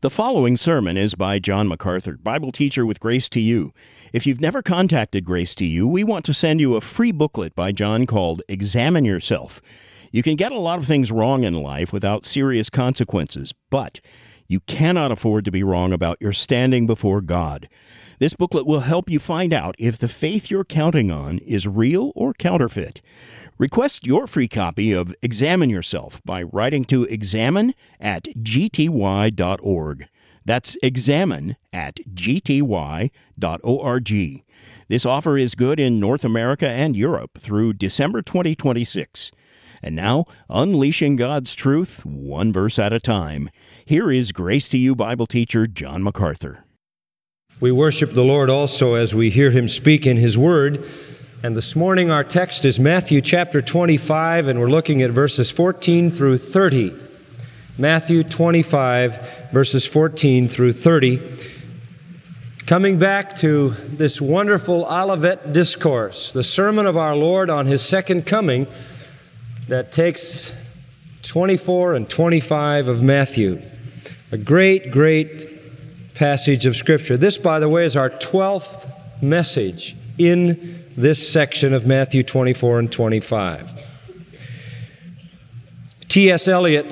The following sermon is by John MacArthur, Bible teacher with Grace to You. If you've never contacted Grace to You, we want to send you a free booklet by John called Examine Yourself. You can get a lot of things wrong in life without serious consequences, but you cannot afford to be wrong about your standing before God. This booklet will help you find out if the faith you're counting on is real or counterfeit. Request your free copy of Examine Yourself by writing to examine@gty.org. That's examine@gty.org. This offer is good in North America and Europe through December 2026. And now, unleashing God's truth, one verse at a time. Here is Grace to You Bible teacher John MacArthur. We worship the Lord also as we hear Him speak in His Word. And this morning our text is Matthew chapter 25, and we're looking at verses 14 through 30. Matthew 25, verses 14 through 30. Coming back to this wonderful Olivet Discourse, the sermon of our Lord on His second coming that takes 24 and 25 of Matthew. A great, great passage of Scripture. This, by the way, is our 12th message in this section of Matthew 24 and 25. T.S. Eliot,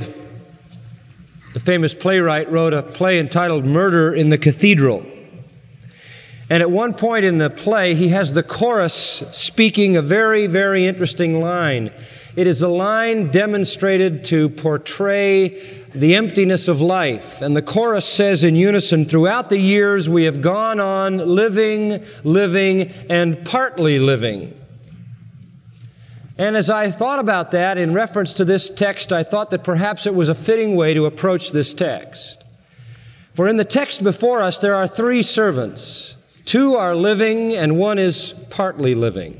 the famous playwright, wrote a play entitled Murder in the Cathedral. And at one point in the play, he has the chorus speaking a very, very interesting line. It is a line demonstrated to portray the emptiness of life. And the chorus says in unison, "Throughout the years we have gone on living, and partly living." And as I thought about that in reference to this text, I thought that perhaps it was a fitting way to approach this text. For in the text before us, there are three servants. Two are living and one is partly living.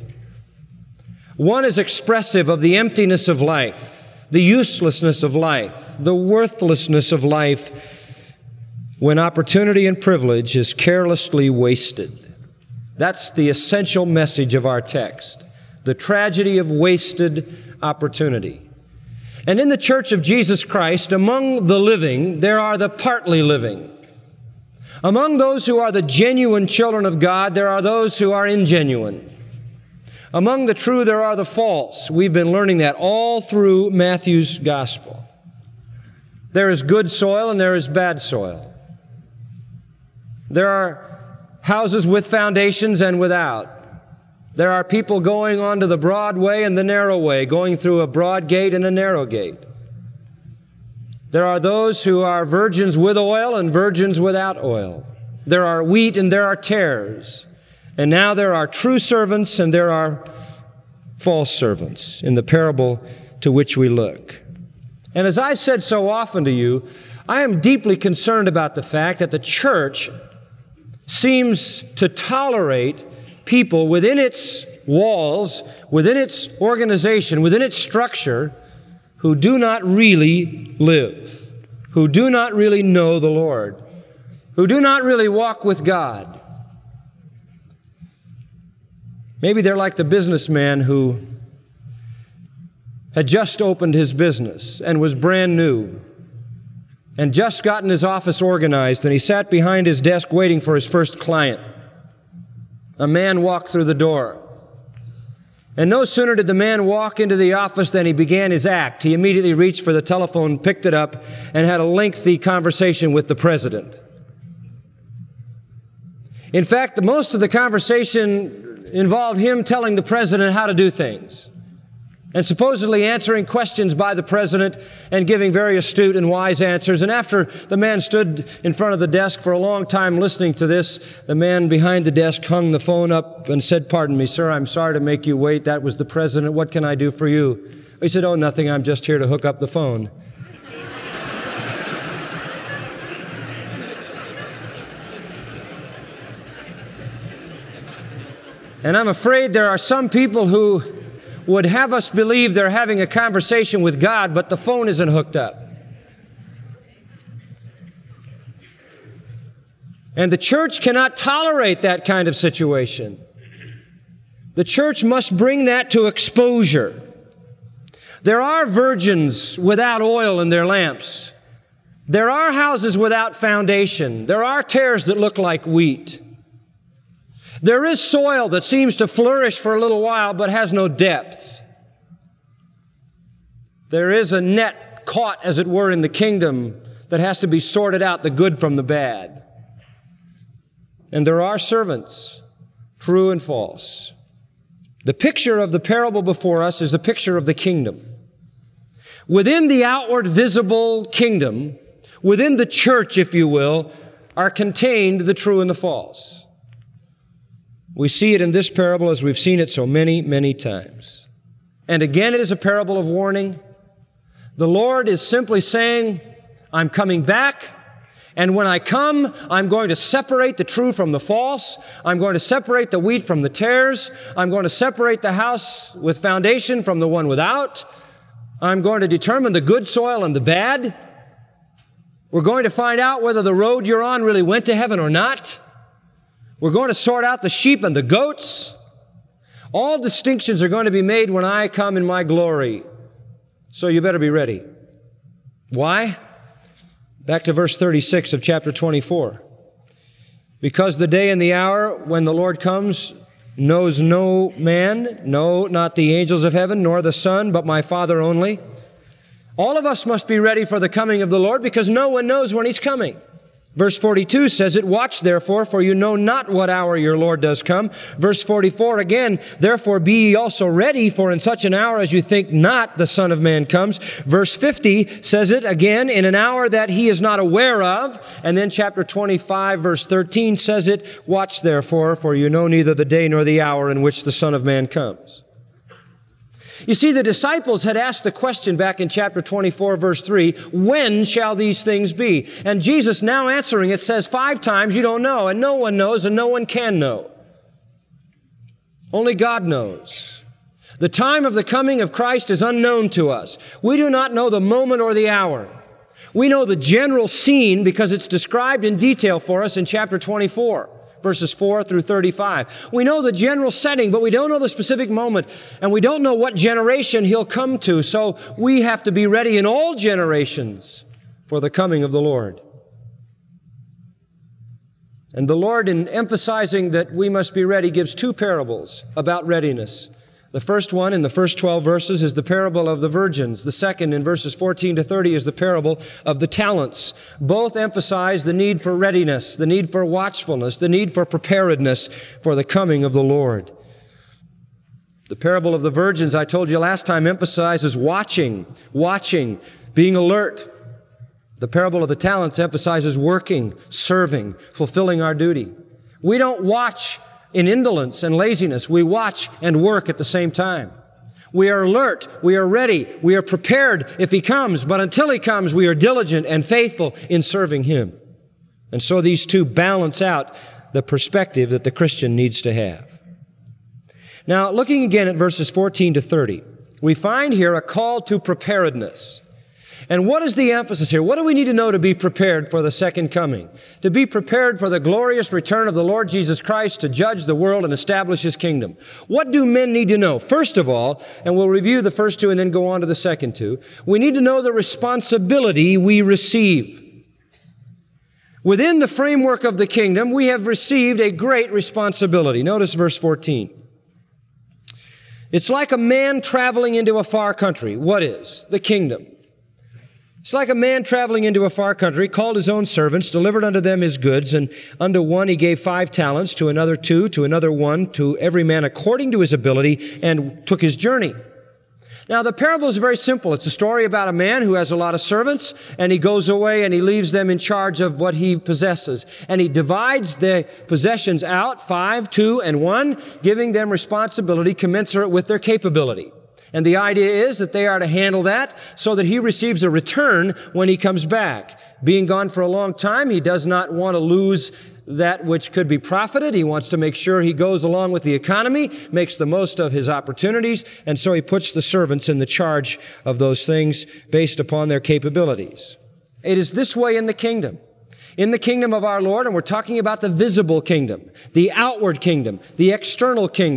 One is expressive of the emptiness of life, the uselessness of life, the worthlessness of life when opportunity and privilege is carelessly wasted. That's the essential message of our text, the tragedy of wasted opportunity. And in the Church of Jesus Christ, among the living, there are the partly living. Among those who are the genuine children of God, there are those who are ingenuine. Among the true, there are the false. We've been learning that all through Matthew's gospel. There is good soil and there is bad soil. There are houses with foundations and without. There are people going onto the broad way and the narrow way, going through a broad gate and a narrow gate. There are those who are virgins with oil and virgins without oil. There are wheat and there are tares. And now there are true servants and there are false servants in the parable to which we look. And as I've said so often to you, I am deeply concerned about the fact that the church seems to tolerate people within its walls, within its organization, within its structure, who do not really live, who do not really know the Lord, who do not really walk with God. Maybe they're like the businessman who had just opened his business and was brand new and just gotten his office organized, and he sat behind his desk waiting for his first client. A man walked through the door. And no sooner did the man walk into the office than he began his act. He immediately reached for the telephone, picked it up, and had a lengthy conversation with the president. In fact, most of the conversation involved him telling the president how to do things and supposedly answering questions by the president and giving very astute and wise answers. And after the man stood in front of the desk for a long time listening to this, the man behind the desk hung the phone up and said, "Pardon me, sir, I'm sorry to make you wait. That was the president. What can I do for you?" He said, "Oh, nothing. I'm just here to hook up the phone." And I'm afraid there are some people who would have us believe they're having a conversation with God, but the phone isn't hooked up. And the church cannot tolerate that kind of situation. The church must bring that to exposure. There are virgins without oil in their lamps. There are houses without foundation. There are tares that look like wheat. There is soil that seems to flourish for a little while but has no depth. There is a net caught, as it were, in the kingdom that has to be sorted out, the good from the bad. And there are servants, true and false. The picture of the parable before us is the picture of the kingdom. Within the outward visible kingdom, within the church, if you will, are contained the true and the false. We see it in this parable as we've seen it so many, many times. And again, it is a parable of warning. The Lord is simply saying, I'm coming back, and when I come, I'm going to separate the true from the false. I'm going to separate the wheat from the tares. I'm going to separate the house with foundation from the one without. I'm going to determine the good soil and the bad. We're going to find out whether the road you're on really went to heaven or not. We're going to sort out the sheep and the goats. All distinctions are going to be made when I come in my glory. So you better be ready. Why? Back to verse 36 of chapter 24. Because the day and the hour when the Lord comes knows no man, no, not the angels of heaven, nor the Son, but my Father only. All of us must be ready for the coming of the Lord because no one knows when He's coming. Verse 42 says it, watch therefore, for you know not what hour your Lord does come. Verse 44 again, therefore be ye also ready, for in such an hour as you think not the Son of Man comes. Verse 50 says it again, in an hour that He is not aware of. And then chapter 25 verse 13 says it, watch therefore, for you know neither the day nor the hour in which the Son of Man comes. You see, the disciples had asked the question back in chapter 24, verse 3, when shall these things be? And Jesus now answering it says 5 times, you don't know, and no one knows, and no one can know. Only God knows. The time of the coming of Christ is unknown to us. We do not know the moment or the hour. We know the general scene because it's described in detail for us in chapter 24. Verses 4 through 35. We know the general setting, but we don't know the specific moment, and we don't know what generation He'll come to, so we have to be ready in all generations for the coming of the Lord. And the Lord, in emphasizing that we must be ready, gives 2 parables about readiness. The first one in the first 12 verses is the parable of the virgins. The second in verses 14 to 30 is the parable of the talents. Both emphasize the need for readiness, the need for watchfulness, the need for preparedness for the coming of the Lord. The parable of the virgins, I told you last time, emphasizes watching, being alert. The parable of the talents emphasizes working, serving, fulfilling our duty. We don't watch in indolence and laziness. We watch and work at the same time. We are alert. We are ready. We are prepared if He comes. But until He comes, we are diligent and faithful in serving Him. And so these 2 balance out the perspective that the Christian needs to have. Now, looking again at verses 14 to 30, we find here a call to preparedness. And what is the emphasis here? What do we need to know to be prepared for the second coming? To be prepared for the glorious return of the Lord Jesus Christ to judge the world and establish His kingdom. What do men need to know? First of all, and we'll review the first 2 and then go on to the second 2, we need to know the responsibility we receive. Within the framework of the kingdom, we have received a great responsibility. Notice verse 14. It's like a man traveling into a far country. What is? The kingdom. It's like a man traveling into a far country, called his own servants, delivered unto them his goods, and unto one he gave 5 talents, to another 2, to another 1, to every man according to his ability, and took his journey. Now, the parable is very simple. It's a story about a man who has a lot of servants, and he goes away and he leaves them in charge of what he possesses. And he divides the possessions out, 5, 2, and 1, giving them responsibility commensurate with their capability. And the idea is that they are to handle that so that he receives a return when he comes back. Being gone for a long time, he does not want to lose that which could be profited. He wants to make sure he goes along with the economy, makes the most of his opportunities, and so he puts the servants in the charge of those things based upon their capabilities. It is this way in the kingdom. In the kingdom of our Lord, and we're talking about the visible kingdom, the outward kingdom, the external kingdom.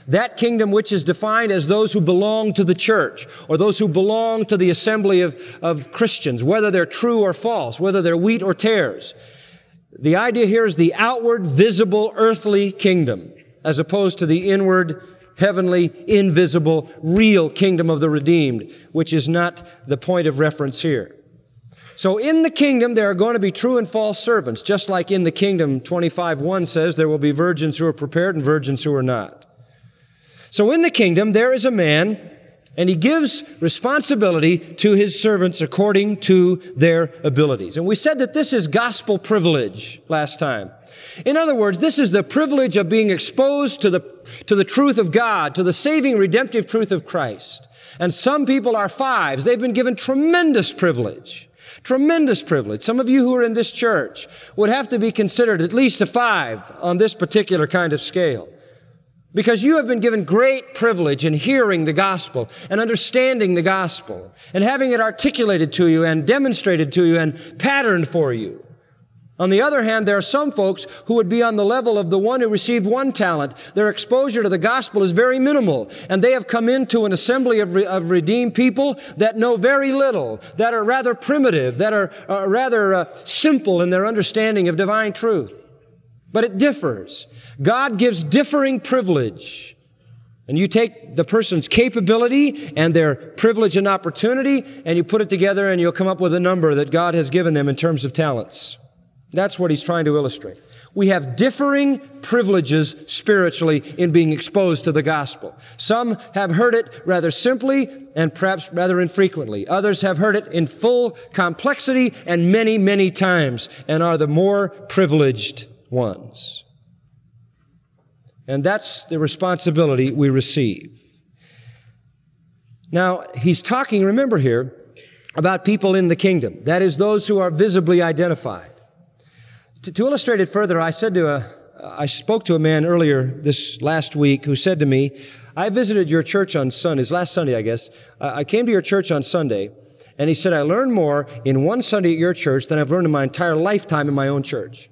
That kingdom which is defined as those who belong to the church, or those who belong to the assembly of Christians, whether they're true or false, whether they're wheat or tares. The idea here is the outward, visible, earthly kingdom, as opposed to the inward, heavenly, invisible, real kingdom of the redeemed, which is not the point of reference here. So in the kingdom, there are going to be true and false servants, just like in the kingdom, 25:1 says, there will be virgins who are prepared and virgins who are not. So in the kingdom, there is a man, and he gives responsibility to his servants according to their abilities. And we said that this is gospel privilege last time. In other words, this is the privilege of being exposed to the truth of God, to the saving, redemptive truth of Christ. And some people are fives. They've been given tremendous privilege. Tremendous privilege. Some of you who are in this church would have to be considered at least a 5 on this particular kind of scale. Because you have been given great privilege in hearing the gospel and understanding the gospel and having it articulated to you and demonstrated to you and patterned for you. On the other hand, there are some folks who would be on the level of the one who received 1 talent. Their exposure to the gospel is very minimal, and they have come into an assembly of redeemed people that know very little, that are rather primitive, that are rather simple in their understanding of divine truth. But it differs. God gives differing privilege. And you take the person's capability and their privilege and opportunity, and you put it together, and you'll come up with a number that God has given them in terms of talents. That's what he's trying to illustrate. We have differing privileges spiritually in being exposed to the gospel. Some have heard it rather simply and perhaps rather infrequently. Others have heard it in full complexity and many, many times and are the more privileged ones. And that's the responsibility we receive. Now, he's talking, remember here, about people in the kingdom. That is, those who are visibly identified. To illustrate it further, I spoke to a man earlier this last week who said to me, I visited your church on Sunday, last Sunday, I guess. I came to your church on Sunday, and he said, I learned more in one Sunday at your church than I've learned in my entire lifetime in my own church.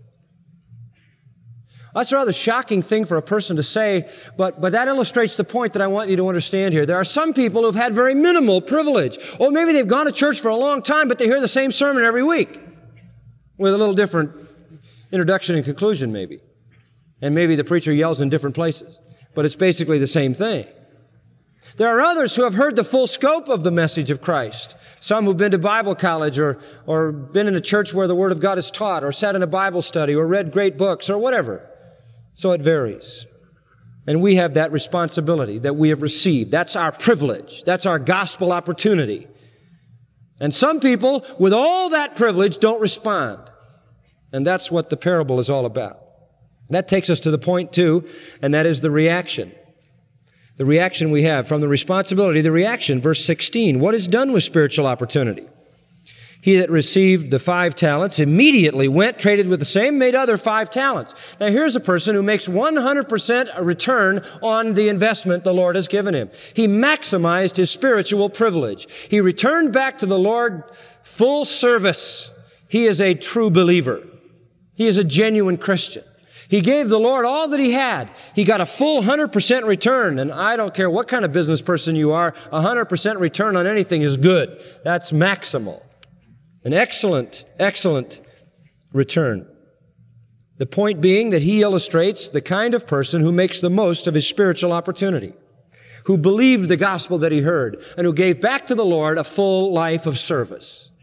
That's a rather shocking thing for a person to say, but that illustrates the point that I want you to understand here. There are some people who've had very minimal privilege. Or maybe they've gone to church for a long time, but they hear the same sermon every week with a little different introduction and conclusion, maybe. And maybe the preacher yells in different places. But it's basically the same thing. There are others who have heard the full scope of the message of Christ. Some who've been to Bible college or been in a church where the Word of God is taught, or sat in a Bible study, or read great books, or whatever. So it varies. And we have that responsibility that we have received. That's our privilege. That's our gospel opportunity. And some people, with all that privilege, don't respond. And that's what the parable is all about. That takes us to the point 2, and that is the reaction. The reaction we have from the responsibility, the reaction, verse 16. What is done with spiritual opportunity? He that received the 5 talents immediately went, traded with the same, made other 5 talents. Now here's a person who makes 100% a return on the investment the Lord has given him. He maximized his spiritual privilege. He returned back to the Lord full service. He is a true believer. He is a genuine Christian. He gave the Lord all that he had. He got a full 100% return. And I don't care what kind of business person you are, 100% return on anything is good. That's maximal. An excellent, excellent return. The point being that he illustrates the kind of person who makes the most of his spiritual opportunity, who believed the gospel that he heard, and who gave back to the Lord a full life of service.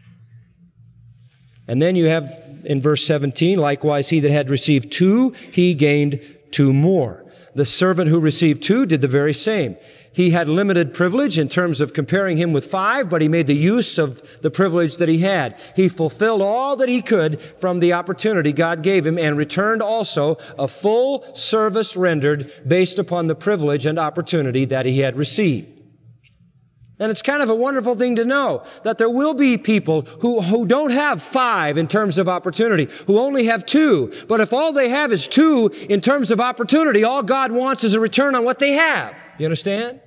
And then you have in verse 17, likewise he that had received 2, he gained 2 more. The servant who received 2 did the very same. He had limited privilege in terms of comparing him with 5, but he made the use of the privilege that he had. He fulfilled all that he could from the opportunity God gave him and returned also a full service rendered based upon the privilege and opportunity that he had received. And it's kind of a wonderful thing to know that there will be people who don't have 5 in terms of opportunity, who only have 2. But if all they have is 2 in terms of opportunity, all God wants is a return on what they have. You understand?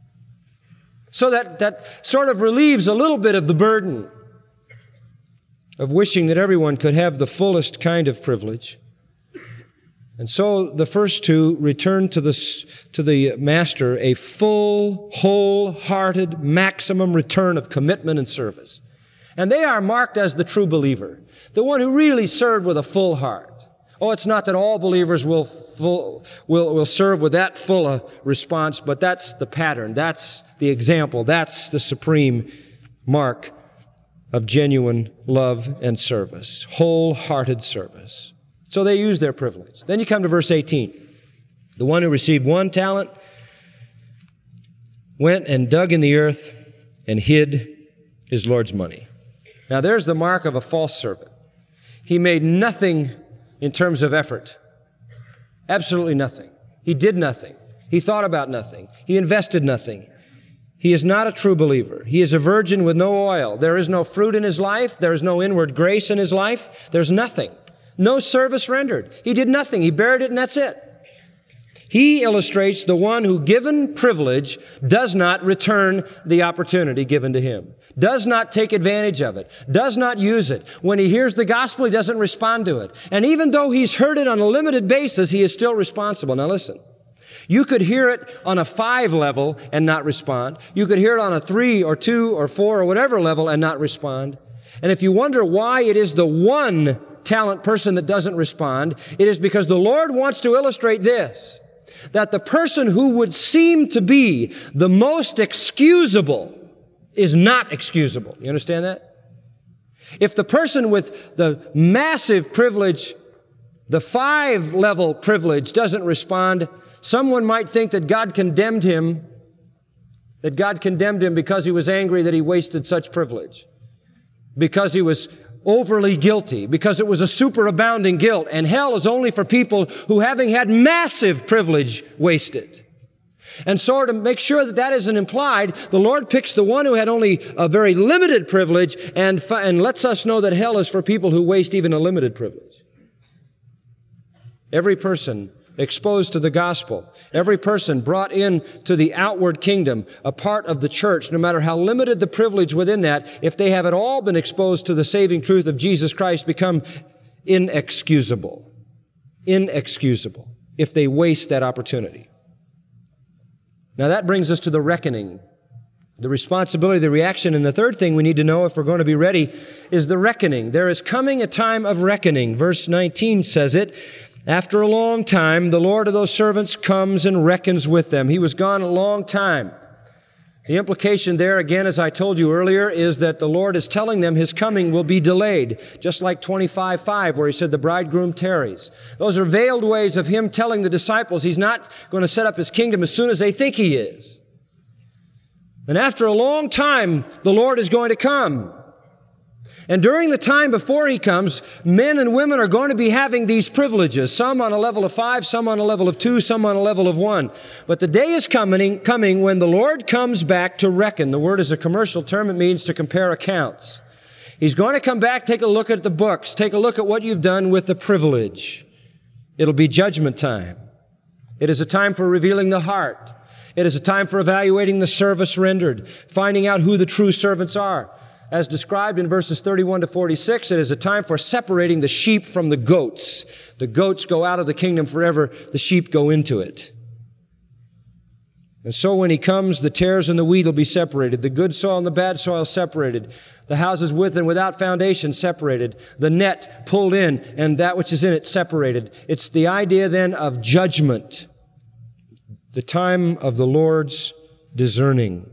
So that sort of relieves a little bit of the burden of wishing that everyone could have the fullest kind of privilege. And so the first two return to the master a full, wholehearted, maximum return of commitment and service. And they are marked as the true believer, the one who really served with a full heart. Oh, it's not that all believers will serve with that full a response, but that's the pattern, that's the example, that's the supreme mark of genuine love and service, wholehearted service. So they use their privilege. Then you come to verse 18. The one who received 1 talent went and dug in the earth and hid his Lord's money. Now there's the mark of a false servant. He made nothing in terms of effort. Absolutely nothing. He did nothing. He thought about nothing. He invested nothing. He is not a true believer. He is a virgin with no oil. There is no fruit in his life. There is no inward grace in his life. There's nothing. No service rendered. He did nothing. He buried it and that's it. He illustrates the one who, given privilege, does not return the opportunity given to him, does not take advantage of it, does not use it. When he hears the gospel, he doesn't respond to it. And even though he's heard it on a limited basis, he is still responsible. Now listen, you could hear it on a 5 level and not respond. You could hear it on a 3 or 2 or 4 or whatever level and not respond. And if you wonder why it is the 1 talent person that doesn't respond, it is because the Lord wants to illustrate this, that the person who would seem to be the most excusable is not excusable. You understand that? If the person with the massive privilege, the 5-level privilege, doesn't respond, someone might think that God condemned him because he was angry that he wasted such privilege, because he was overly guilty, because it was a superabounding guilt. And hell is only for people who, having had massive privilege, waste it. And so to make sure that that isn't implied, the Lord picks the one who had only a very limited privilege and lets us know that hell is for people who waste even a limited privilege. Every person exposed to the gospel, every person brought in to the outward kingdom, a part of the church, no matter how limited the privilege within that, if they have at all been exposed to the saving truth of Jesus Christ, become inexcusable if they waste that opportunity. Now that brings us to the reckoning, the responsibility, the reaction, and the third thing we need to know if we're going to be ready is the reckoning. There is coming a time of reckoning. Verse 19 says it. After a long time, the Lord of those servants comes and reckons with them. He was gone a long time. The implication there, again, as I told you earlier, is that the Lord is telling them his coming will be delayed, just like 25:5, where he said the bridegroom tarries. Those are veiled ways of him telling the disciples he's not going to set up his kingdom as soon as they think he is. And after a long time, the Lord is going to come. And during the time before he comes, men and women are going to be having these privileges, some on a level of 5, some on a level of 2, some on a level of 1. But the day is coming when the Lord comes back to reckon. The word is a commercial term. It means to compare accounts. He's going to come back, take a look at the books, take a look at what you've done with the privilege. It'll be judgment time. It is a time for revealing the heart. It is a time for evaluating the service rendered, finding out who the true servants are. As described in verses 31 to 46, it is a time for separating the sheep from the goats. The goats go out of the kingdom forever. The sheep go into it. And so when he comes, the tares and the wheat will be separated. The good soil and the bad soil separated. The houses with and without foundation separated. The net pulled in and that which is in it separated. It's the idea then of judgment. The time of the Lord's discerning.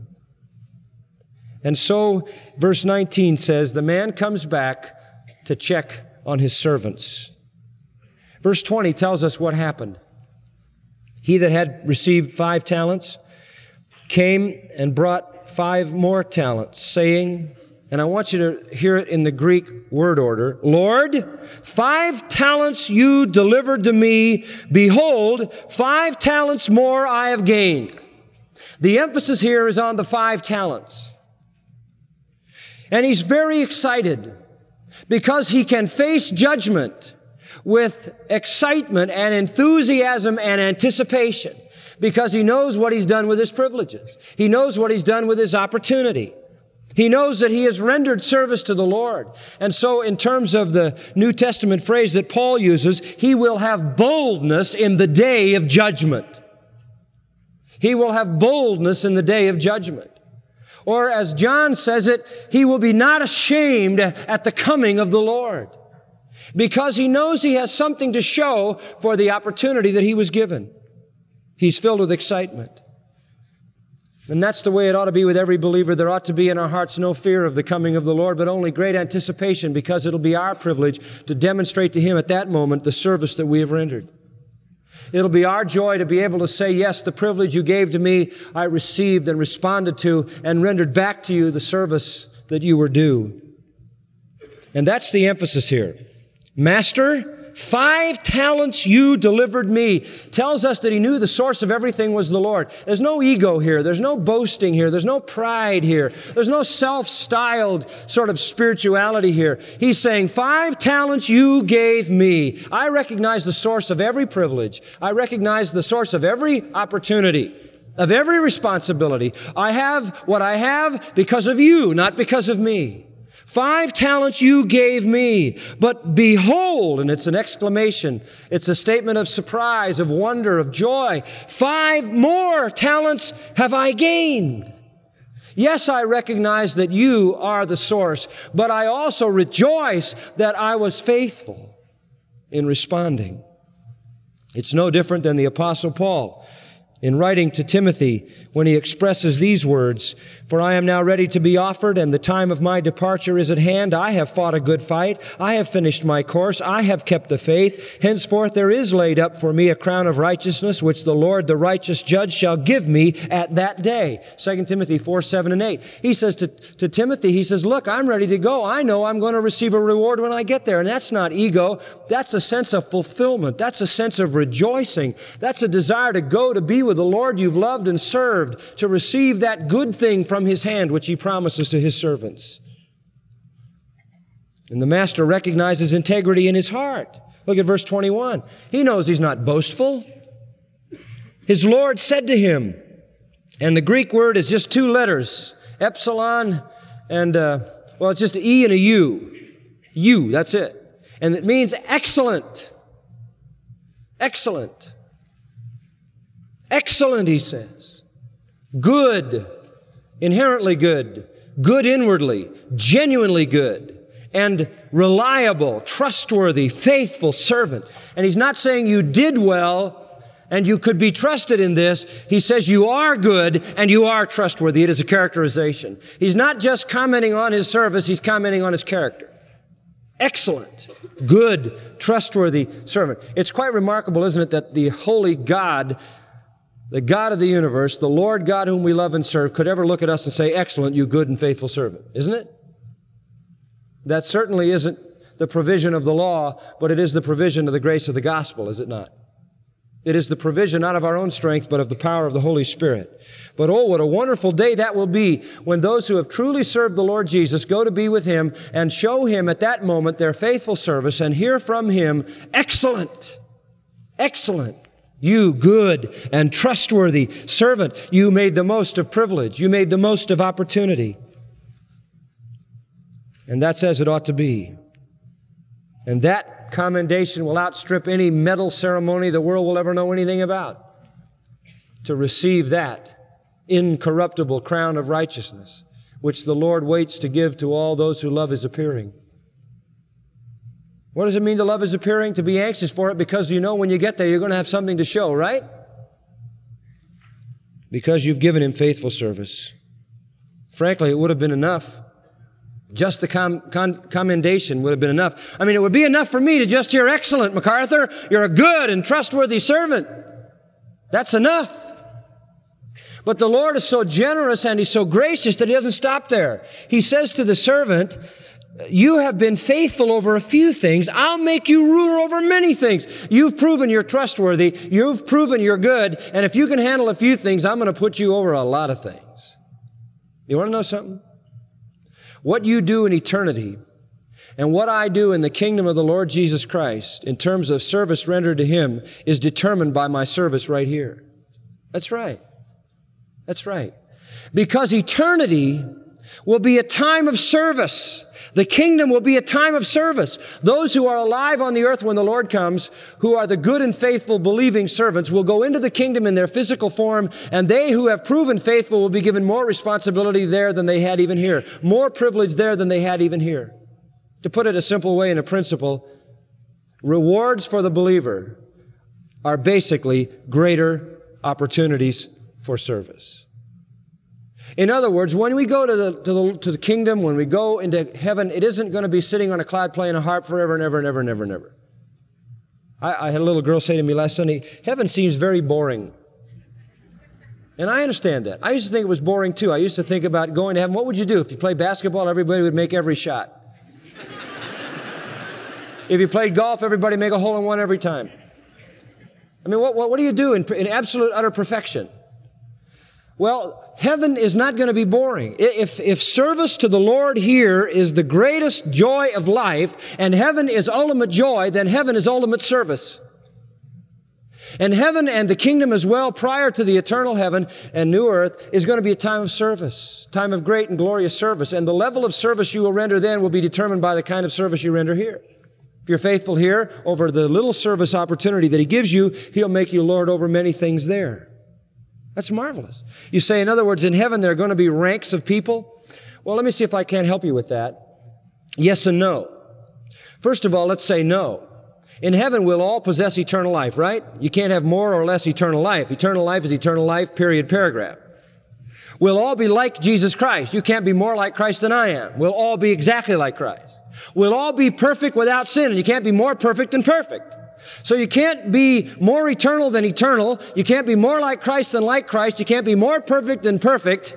And so, verse 19 says, the man comes back to check on his servants. Verse 20 tells us what happened. He that had received 5 talents came and brought 5 more talents, saying, and I want you to hear it in the Greek word order, Lord, 5 talents you delivered to me. Behold, 5 talents more I have gained. The emphasis here is on the 5 talents. And he's very excited because he can face judgment with excitement and enthusiasm and anticipation because he knows what he's done with his privileges. He knows what he's done with his opportunity. He knows that he has rendered service to the Lord. And so in terms of the New Testament phrase that Paul uses, he will have boldness in the day of judgment. He will have boldness in the day of judgment. Or as John says it, he will be not ashamed at the coming of the Lord, because he knows he has something to show for the opportunity that he was given. He's filled with excitement. And that's the way it ought to be with every believer. There ought to be in our hearts no fear of the coming of the Lord, but only great anticipation, because it'll be our privilege to demonstrate to him at that moment the service that we have rendered. It'll be our joy to be able to say, yes, the privilege you gave to me, I received and responded to and rendered back to you the service that you were due. And that's the emphasis here. Master, 5 talents you delivered me. Tells us that he knew the source of everything was the Lord. There's no ego here. There's no boasting here. There's no pride here. There's no self-styled sort of spirituality here. He's saying, 5 talents you gave me. I recognize the source of every privilege. I recognize the source of every opportunity, of every responsibility. I have what I have because of you, not because of me. 5 talents you gave me, but behold, and it's an exclamation, it's a statement of surprise, of wonder, of joy. 5 more talents have I gained. Yes, I recognize that you are the source, but I also rejoice that I was faithful in responding. It's no different than the Apostle Paul in writing to Timothy when he expresses these words, "For I am now ready to be offered, and the time of my departure is at hand. I have fought a good fight. I have finished my course. I have kept the faith. Henceforth there is laid up for me a crown of righteousness, which the Lord, the righteous judge, shall give me at that day." 2 Timothy 4:7-8. He says to Timothy, he says, look, I'm ready to go. I know I'm going to receive a reward when I get there. And that's not ego. That's a sense of fulfillment. That's a sense of rejoicing. That's a desire to go to be with the Lord you've loved and served, to receive that good thing from his hand which he promises to his servants. And the master recognizes integrity in his heart. Look at verse 21. He knows he's not boastful. His Lord said to him, and the Greek word is just 2 letters, epsilon, and, it's just an E and a U. U, that's it. And it means excellent. Excellent. Excellent, he says. Good, inherently good, good inwardly, genuinely good, and reliable, trustworthy, faithful servant. And he's not saying you did well and you could be trusted in this. He says you are good and you are trustworthy. It is a characterization. He's not just commenting on his service, he's commenting on his character. Excellent, good, trustworthy servant. It's quite remarkable, isn't it, that the holy God, the God of the universe, the Lord God whom we love and serve, could ever look at us and say, excellent, you good and faithful servant, isn't it? That certainly isn't the provision of the law, but it is the provision of the grace of the gospel, is it not? It is the provision not of our own strength, but of the power of the Holy Spirit. But oh, what a wonderful day that will be when those who have truly served the Lord Jesus go to be with him and show him at that moment their faithful service and hear from him, excellent, excellent. You good and trustworthy servant, you made the most of privilege. You made the most of opportunity. And that's as it ought to be. And that commendation will outstrip any medal ceremony the world will ever know anything about. To receive that incorruptible crown of righteousness, which the Lord waits to give to all those who love his appearing. What does it mean to love his appearing? To be anxious for it because you know when you get there you're going to have something to show, right? Because you've given him faithful service. Frankly, it would have been enough. Just the commendation would have been enough. I mean, it would be enough for me to just hear, excellent, MacArthur. You're a good and trustworthy servant. That's enough. But the Lord is so generous and he's so gracious that he doesn't stop there. He says to the servant, you have been faithful over a few things. I'll make you ruler over many things. You've proven you're trustworthy. You've proven you're good. And if you can handle a few things, I'm going to put you over a lot of things. You want to know something? What you do in eternity and what I do in the kingdom of the Lord Jesus Christ in terms of service rendered to him is determined by my service right here. That's right. That's right. Because eternity will be a time of service. The kingdom will be a time of service. Those who are alive on the earth when the Lord comes, who are the good and faithful believing servants, will go into the kingdom in their physical form, and they who have proven faithful will be given more responsibility there than they had even here, more privilege there than they had even here. To put it a simple way in a principle, rewards for the believer are basically greater opportunities for service. In other words, when we go to the kingdom, when we go into heaven, it isn't going to be sitting on a cloud playing a harp forever and ever and ever and ever and ever. I had a little girl say to me last Sunday, heaven seems very boring. And I understand that. I used to think it was boring too. I used to think about going to heaven. What would you do? If you played basketball, everybody would make every shot. If you played golf, everybody make a hole-in-one every time. I mean, what do you do in absolute, utter perfection? Well, heaven is not going to be boring. If service to the Lord here is the greatest joy of life, and heaven is ultimate joy, then heaven is ultimate service. And heaven and the kingdom as well, prior to the eternal heaven and new earth, is going to be a time of service, time of great and glorious service. And the level of service you will render then will be determined by the kind of service you render here. If you're faithful here over the little service opportunity that He gives you, He'll make you Lord over many things there. That's marvelous. You say, in other words, in heaven there are going to be ranks of people. Well, let me see if I can't help you with that. Yes and no. First of all, let's say no. In heaven, we'll all possess eternal life, right? You can't have more or less eternal life. Eternal life is eternal life, period, paragraph. We'll all be like Jesus Christ. You can't be more like Christ than I am. We'll all be exactly like Christ. We'll all be perfect without sin, and you can't be more perfect than perfect. So you can't be more eternal than eternal. You can't be more like Christ than like Christ. You can't be more perfect than perfect.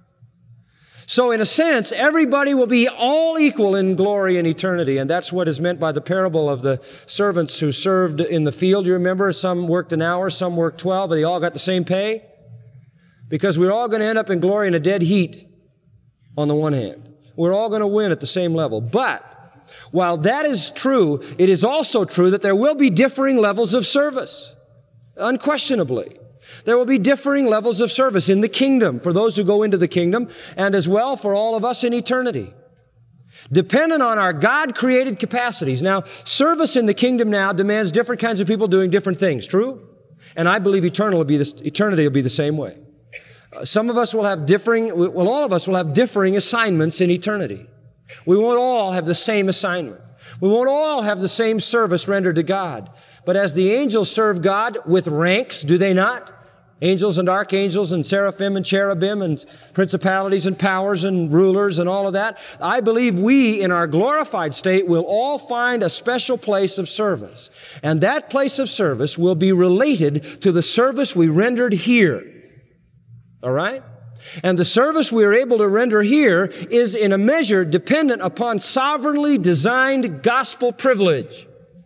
So in a sense, everybody will be all equal in glory and eternity. And that's what is meant by the parable of the servants who served in the field. You remember, some worked an hour, some worked 12, but they all got the same pay. Because we're all going to end up in glory in a dead heat on the one hand. We're all going to win at the same level. But while that is true, it is also true that there will be differing levels of service. Unquestionably. There will be differing levels of service in the kingdom for those who go into the kingdom, and as well for all of us in eternity. Dependent on our God-created capacities. Now, service in the kingdom now demands different kinds of people doing different things. True? And I believe eternity will be the same way. Some of us will have all of us will have differing assignments in eternity. We won't all have the same assignment. We won't all have the same service rendered to God. But as the angels serve God with ranks, do they not? Angels and archangels and seraphim and cherubim and principalities and powers and rulers and all of that. I believe we, in our glorified state, will all find a special place of service. And that place of service will be related to the service we rendered here. All right? And the service we are able to render here is in a measure dependent upon sovereignly designed gospel privilege.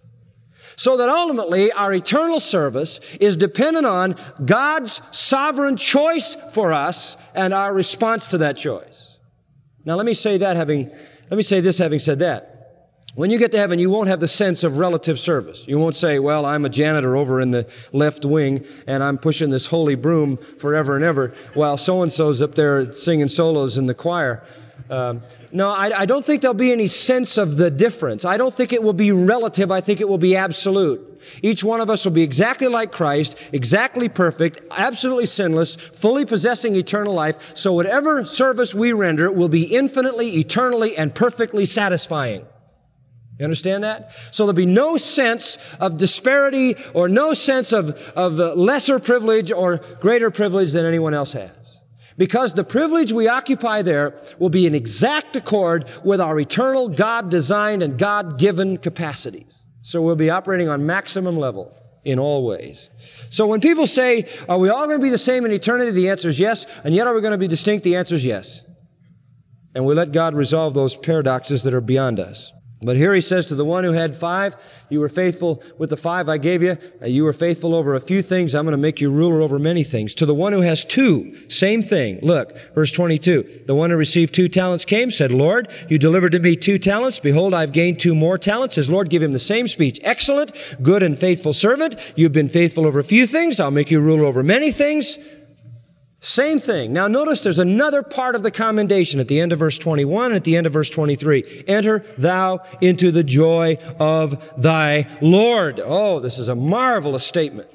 So that ultimately our eternal service is dependent on God's sovereign choice for us and our response to that choice. Now let me say this having said that. When you get to heaven, you won't have the sense of relative service. You won't say, well, I'm a janitor over in the left wing, and I'm pushing this holy broom forever and ever, while so-and-so's up there singing solos in the choir. No, I don't think there'll be any sense of the difference. I don't think it will be relative. I think it will be absolute. Each one of us will be exactly like Christ, exactly perfect, absolutely sinless, fully possessing eternal life. So whatever service we render will be infinitely, eternally, and perfectly satisfying. You understand that? So there'll be no sense of disparity or no sense of lesser privilege or greater privilege than anyone else has. Because the privilege we occupy there will be in exact accord with our eternal God-designed and God-given capacities. So we'll be operating on maximum level in all ways. So when people say, are we all going to be the same in eternity? The answer is yes. And yet are we going to be distinct? The answer is yes. And we let God resolve those paradoxes that are beyond us. But here he says to the one who had 5, you were faithful with the 5 I gave you. You were faithful over a few things. I'm going to make you ruler over many things. To the one who has 2, same thing. Look, verse 22. The one who received 2 talents came, said, Lord, you delivered to me 2 talents. Behold, I've gained 2 more talents. His Lord gave him the same speech. Excellent, good and faithful servant. You've been faithful over a few things. I'll make you ruler over many things. Same thing. Now notice there's another part of the commendation at the end of verse 21 and at the end of verse 23. Enter thou into the joy of thy Lord. Oh, this is a marvelous statement.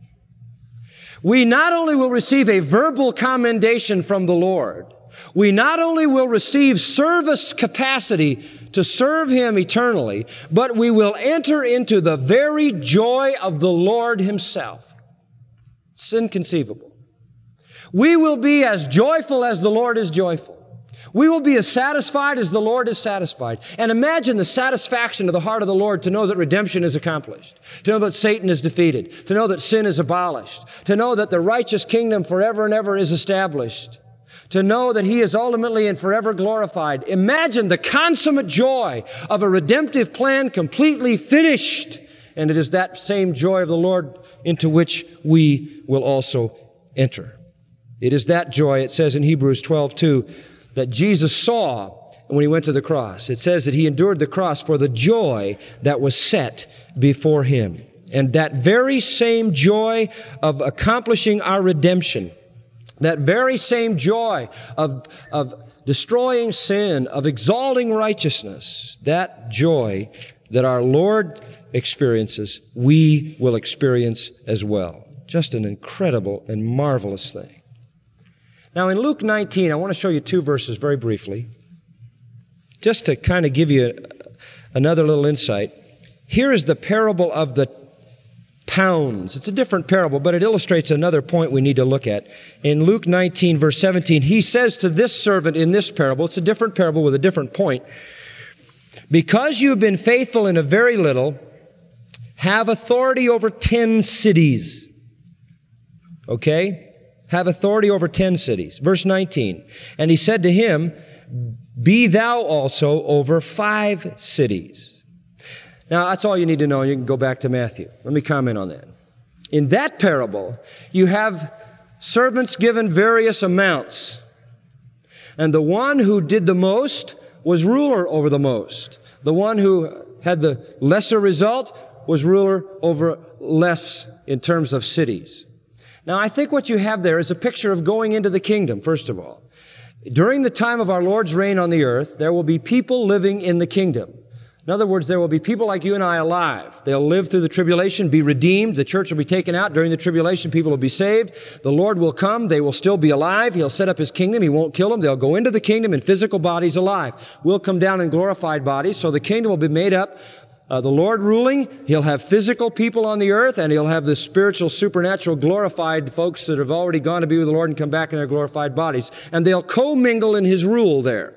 We not only will receive a verbal commendation from the Lord, we not only will receive service capacity to serve Him eternally, but we will enter into the very joy of the Lord Himself. It's inconceivable. We will be as joyful as the Lord is joyful. We will be as satisfied as the Lord is satisfied. And imagine the satisfaction of the heart of the Lord to know that redemption is accomplished, to know that Satan is defeated, to know that sin is abolished, to know that the righteous kingdom forever and ever is established, to know that He is ultimately and forever glorified. Imagine the consummate joy of a redemptive plan completely finished. And it is that same joy of the Lord into which we will also enter. It is that joy, it says in Hebrews 12:2, that Jesus saw when He went to the cross. It says that He endured the cross for the joy that was set before Him. And that very same joy of accomplishing our redemption, that very same joy of destroying sin, of exalting righteousness, that joy that our Lord experiences, we will experience as well. Just an incredible and marvelous thing. Now in Luke 19, I want to show you two verses very briefly, just to kind of give you another little insight. Here is the parable of the pounds. It's a different parable, but it illustrates another point we need to look at. In Luke 19, verse 17, He says to this servant in this parable, it's a different parable with a different point, because you've been faithful in a very little, have authority over 10 cities. Okay? Have authority over 10 cities. Verse 19, and He said to him, be thou also over 5 cities. Now, that's all you need to know. You can go back to Matthew. Let me comment on that. In that parable, you have servants given various amounts. And the one who did the most was ruler over the most. The one who had the lesser result was ruler over less in terms of cities. Now, I think what you have there is a picture of going into the kingdom, first of all. During the time of our Lord's reign on the earth, there will be people living in the kingdom. In other words, there will be people like you and I alive. They'll live through the tribulation, be redeemed. The church will be taken out. During the tribulation, people will be saved. The Lord will come. They will still be alive. He'll set up His kingdom. He won't kill them. They'll go into the kingdom in physical bodies alive. We'll come down in glorified bodies. So the kingdom will be made up. The Lord ruling, He'll have physical people on the earth, and He'll have the spiritual, supernatural, glorified folks that have already gone to be with the Lord and come back in their glorified bodies. And they'll commingle in His rule there.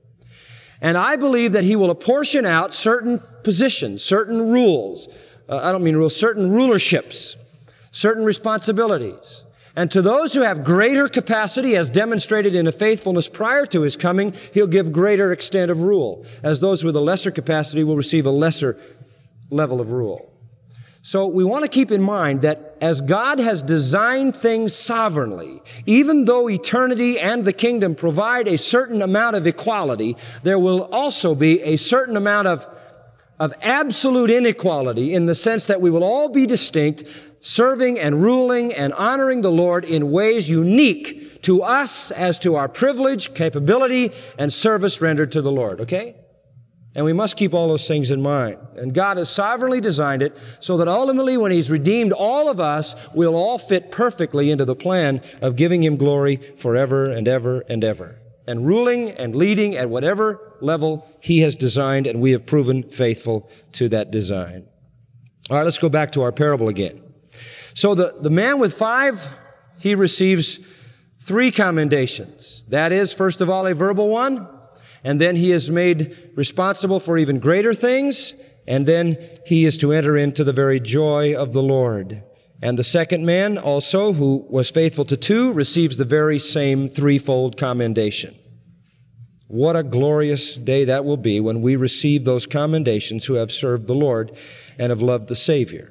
And I believe that He will apportion out certain positions, certain rules. Certain rulerships, certain responsibilities. And to those who have greater capacity, as demonstrated in a faithfulness prior to His coming, He'll give greater extent of rule, as those with a lesser capacity will receive a lesser level of rule. So we want to keep in mind that as God has designed things sovereignly, even though eternity and the kingdom provide a certain amount of equality, there will also be a certain amount of absolute inequality, in the sense that we will all be distinct, serving and ruling and honoring the Lord in ways unique to us as to our privilege, capability, and service rendered to the Lord, okay? And we must keep all those things in mind. And God has sovereignly designed it so that ultimately when He's redeemed all of us, we'll all fit perfectly into the plan of giving Him glory forever and ever and ever. And ruling and leading at whatever level He has designed, and we have proven faithful to that design. All right, let's go back to our parable again. So the man with 5, he receives 3 commendations. That is, first of all, a verbal one, and then he is made responsible for even greater things, and then he is to enter into the very joy of the Lord. And the second man also, who was faithful to 2, receives the very same 3-fold commendation. What a glorious day that will be when we receive those commendations who have served the Lord and have loved the Savior.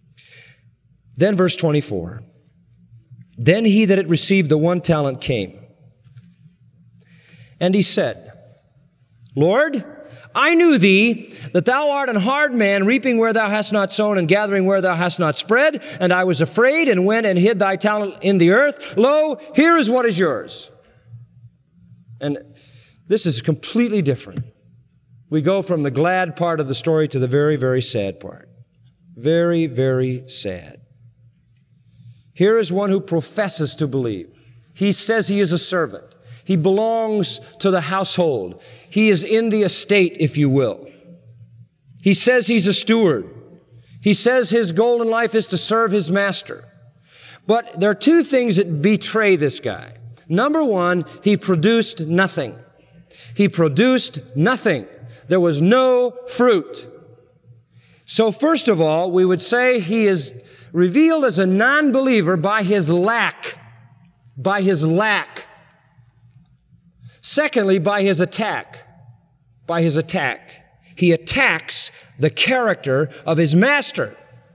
Then verse 24, then he that had received the 1 talent came, and he said, Lord, I knew thee, that thou art an hard man, reaping where thou hast not sown, and gathering where thou hast not spread. And I was afraid, and went and hid thy talent in the earth. Lo, here is what is yours. And this is completely different. We go from the glad part of the story to the very, very sad part. Very, very sad. Here is one who professes to believe. He says he is a servant. He belongs to the household. He is in the estate, if you will. He says he's a steward. He says his goal in life is to serve his master. But there are two things that betray this guy. Number one, he produced nothing. He produced nothing. There was no fruit. So first of all, we would say he is revealed as a non-believer by his lack. By his lack. Secondly, by his attack. By his attack. He attacks the character of his master.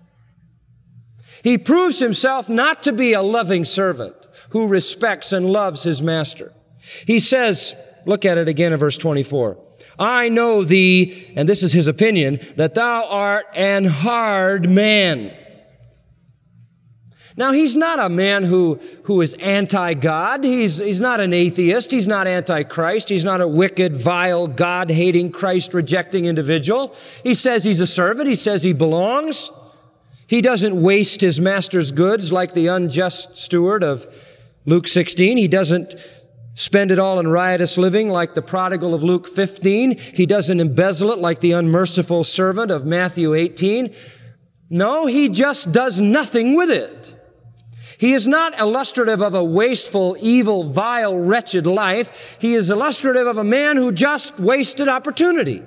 He proves himself not to be a loving servant who respects and loves his master. He says, look at it again in verse 24. I know thee, and this is his opinion, that thou art an hard man. Now, he's not a man who is anti-God. He's not an atheist. He's not anti-Christ. He's not a wicked, vile, God-hating, Christ-rejecting individual. He says he's a servant. He says he belongs. He doesn't waste his master's goods like the unjust steward of Luke 16. He doesn't spend it all in riotous living like the prodigal of Luke 15. He doesn't embezzle it like the unmerciful servant of Matthew 18. No, he just does nothing with it. He is not illustrative of a wasteful, evil, vile, wretched life. He is illustrative of a man who just wasted opportunity.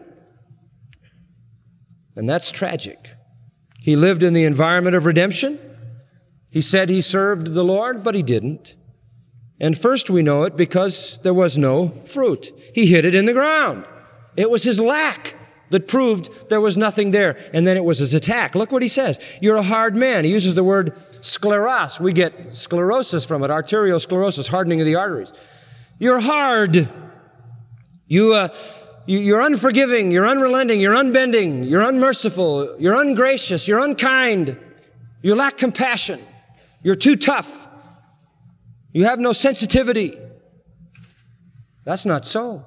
And that's tragic. He lived in the environment of redemption. He said he served the Lord, but he didn't. And first we know it because there was no fruit. He hid it in the ground. It was his lack that proved there was nothing there. And then it was his attack. Look what he says. You're a hard man. He uses the word scleros. We get sclerosis from it, arteriosclerosis, hardening of the arteries. You're hard. You're unforgiving. You're unrelenting. You're unbending. You're unmerciful. You're ungracious. You're unkind. You lack compassion. You're too tough. You have no sensitivity. That's not so.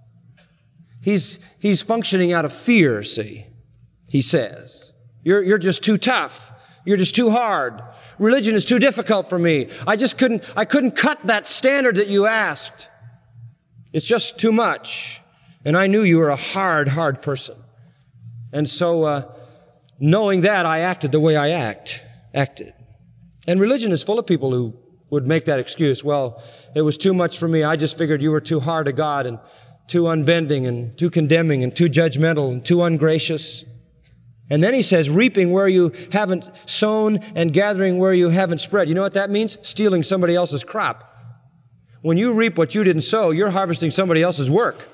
He's functioning out of fear, see, he says. You're just too tough. You're just too hard. Religion is too difficult for me. I couldn't cut that standard that you asked. It's just too much. And I knew you were a hard person. And so, knowing that, I acted the way I acted. And religion is full of people who would make that excuse. Well, it was too much for me. I just figured you were too hard to God and too unbending and too condemning and too judgmental and too ungracious. And then he says, reaping where you haven't sown and gathering where you haven't spread. You know what that means? Stealing somebody else's crop. When you reap what you didn't sow, you're harvesting somebody else's work.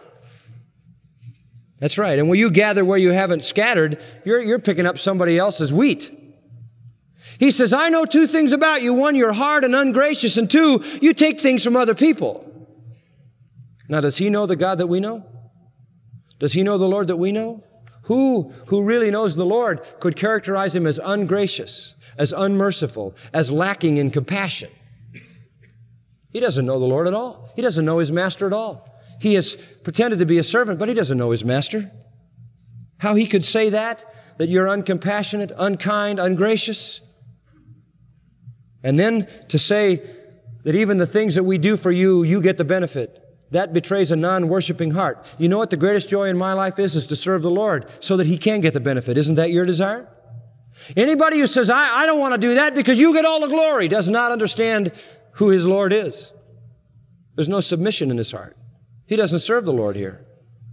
That's right. And when you gather where you haven't scattered, you're picking up somebody else's wheat. He says, I know two things about you. One, you're hard and ungracious. And two, you take things from other people. Now, does he know the God that we know? Does he know the Lord that we know? Who really knows the Lord could characterize him as ungracious, as unmerciful, as lacking in compassion? He doesn't know the Lord at all. He doesn't know his master at all. He has pretended to be a servant, but he doesn't know his master. How he could say that you're uncompassionate, unkind, ungracious. And then to say that even the things that we do for you, you get the benefit. That betrays a non-worshiping heart. You know what the greatest joy in my life is to serve the Lord so that he can get the benefit. Isn't that your desire? Anybody who says, I don't want to do that because you get all the glory, does not understand who his Lord is. There's no submission in his heart. He doesn't serve the Lord here.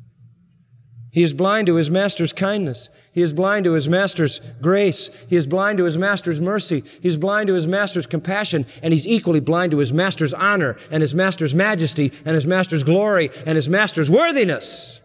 He is blind to his master's kindness. He is blind to his master's grace. He is blind to his master's mercy. He's blind to his master's compassion. And he's equally blind to his master's honor and his master's majesty and his master's glory and his master's worthiness.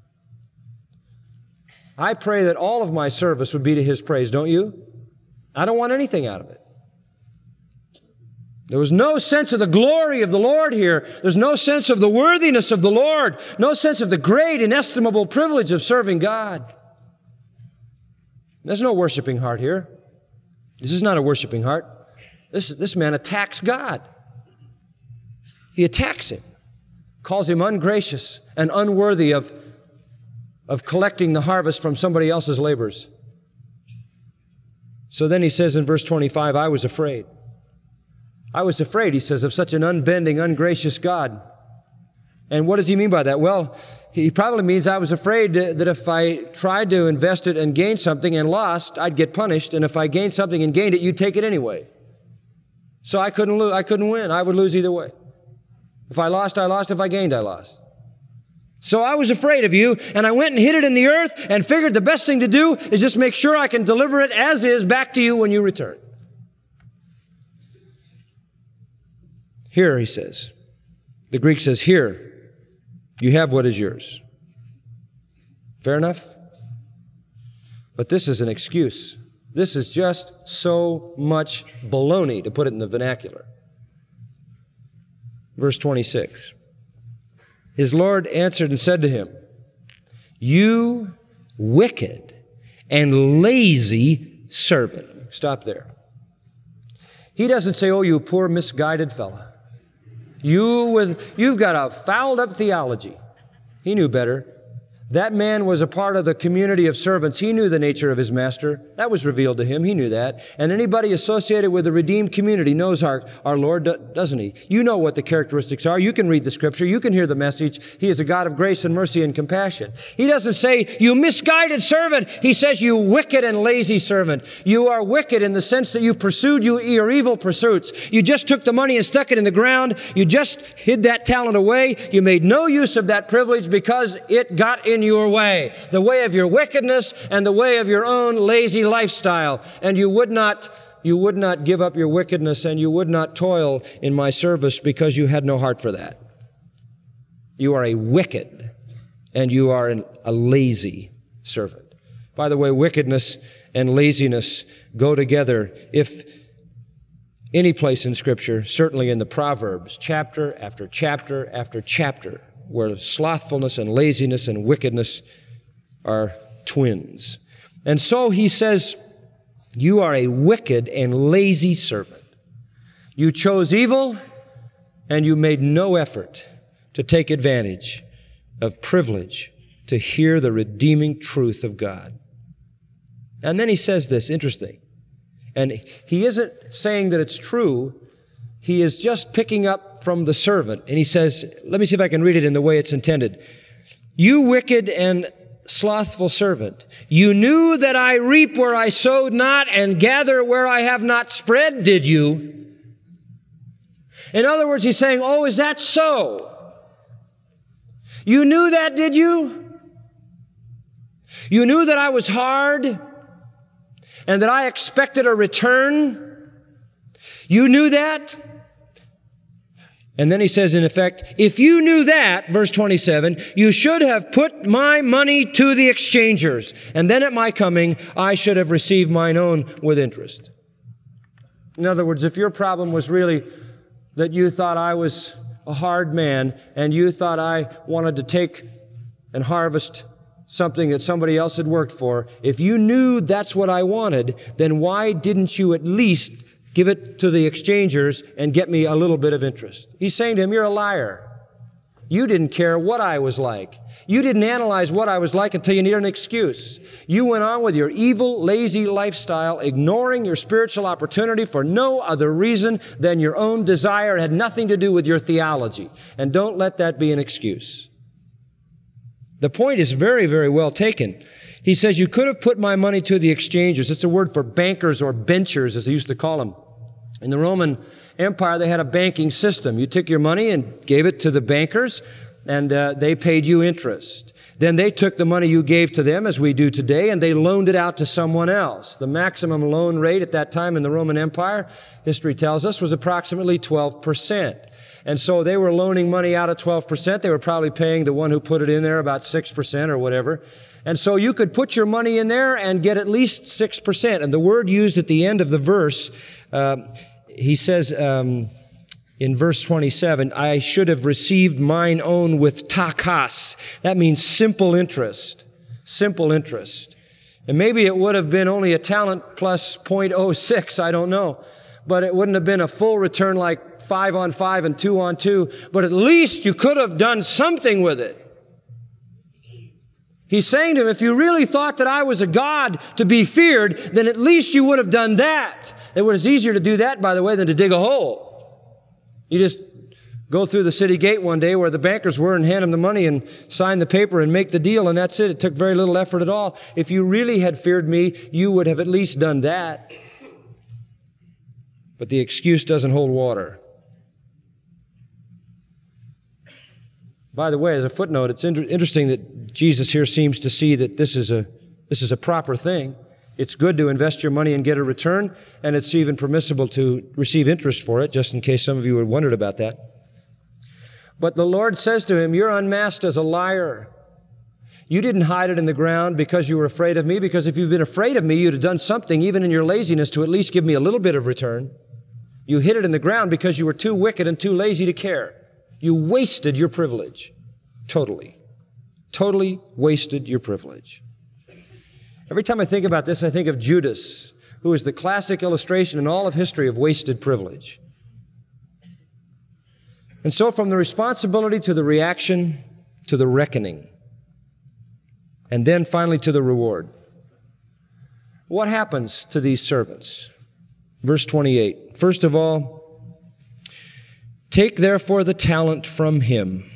I pray that all of my service would be to his praise, don't you? I don't want anything out of it. There was no sense of the glory of the Lord here. There's no sense of the worthiness of the Lord. No sense of the great, inestimable privilege of serving God. There's no worshiping heart here. This is not a worshiping heart. This man attacks God. He attacks him, calls him ungracious and unworthy of collecting the harvest from somebody else's labors. So then he says in verse 25, I was afraid. I was afraid, he says, of such an unbending, ungracious God. And what does he mean by that? Well, he probably means I was afraid that if I tried to invest it and gain something and lost, I'd get punished. And if I gained something and gained it, you'd take it anyway. So I couldn't lose. I couldn't win. I would lose either way. If I lost, I lost. If I gained, I lost. So I was afraid of you, and I went and hid it in the earth and figured the best thing to do is just make sure I can deliver it as is back to you when you return. Here, he says, the Greek says, here, you have what is yours. Fair enough? But this is an excuse. This is just so much baloney, to put it in the vernacular. Verse 26. His Lord answered and said to him, you wicked and lazy servant. Stop there. He doesn't say, oh, you poor misguided fellow. You've got a fouled up theology. He knew better. That man was a part of the community of servants. He knew the nature of his master. That was revealed to him. He knew that. And anybody associated with the redeemed community knows our Lord, doesn't he? You know what the characteristics are. You can read the scripture. You can hear the message. He is a God of grace and mercy and compassion. He doesn't say, you misguided servant. He says, you wicked and lazy servant. You are wicked in the sense that you pursued your evil pursuits. You just took the money and stuck it in the ground. You just hid that talent away. You made no use of that privilege because it got in your way, the way of your wickedness and the way of your own lazy lifestyle. And you would not give up your wickedness and you would not toil in my service because you had no heart for that. You are a wicked and you are a lazy servant. By the way, wickedness and laziness go together. If any place in Scripture, certainly in the Proverbs, chapter after chapter after chapter, where slothfulness and laziness and wickedness are twins. And so he says, you are a wicked and lazy servant. You chose evil and you made no effort to take advantage of privilege to hear the redeeming truth of God. And then he says this, interesting. And he isn't saying that it's true. He is just picking up from the servant. And he says, let me see if I can read it in the way it's intended. You wicked and slothful servant, you knew that I reap where I sowed not and gather where I have not spread, did you? In other words, he's saying, oh, is that so? You knew that, did you? You knew that I was hard and that I expected a return? You knew that? And then he says, in effect, if you knew that, verse 27, you should have put my money to the exchangers, and then at my coming, I should have received mine own with interest. In other words, if your problem was really that you thought I was a hard man, and you thought I wanted to take and harvest something that somebody else had worked for, if you knew that's what I wanted, then why didn't you at least give it to the exchangers and get me a little bit of interest? He's saying to him, you're a liar. You didn't care what I was like. You didn't analyze what I was like until you needed an excuse. You went on with your evil, lazy lifestyle, ignoring your spiritual opportunity for no other reason than your own desire. It had nothing to do with your theology. And don't let that be an excuse. The point is very, very well taken. He says, you could have put my money to the exchangers. It's a word for bankers or benchers, as they used to call them. In the Roman Empire, they had a banking system. You took your money and gave it to the bankers, and they paid you interest. Then they took the money you gave to them, as we do today, and they loaned it out to someone else. The maximum loan rate at that time in the Roman Empire, history tells us, was approximately 12%. And so they were loaning money out at 12%. They were probably paying the one who put it in there about 6% or whatever. And so you could put your money in there and get at least 6%. And the word used at the end of the verse he says in verse 27, I should have received mine own with takas. That means simple interest. Simple interest. And maybe it would have been only a talent plus 0.06, I don't know. But it wouldn't have been a full return like 5 on 5 and 2 on 2. But at least you could have done something with it. He's saying to him, if you really thought that I was a God to be feared, then at least you would have done that. It was easier to do that, by the way, than to dig a hole. You just go through the city gate one day where the bankers were and hand them the money and sign the paper and make the deal, and that's it. It took very little effort at all. If you really had feared me, you would have at least done that. But the excuse doesn't hold water. By the way, as a footnote, it's interesting that Jesus here seems to see that this is a proper thing. It's good to invest your money and get a return, and it's even permissible to receive interest for it, just in case some of you had wondered about that. But the Lord says to him, you're unmasked as a liar. You didn't hide it in the ground because you were afraid of me, because if you'd been afraid of me, you'd have done something, even in your laziness, to at least give me a little bit of return. You hid it in the ground because you were too wicked and too lazy to care. You wasted your privilege. Totally. Totally wasted your privilege. Every time I think about this, I think of Judas, who is the classic illustration in all of history of wasted privilege. And so from the responsibility to the reaction to the reckoning, and then finally to the reward. What happens to these servants? Verse 28. First of all, take therefore the talent from him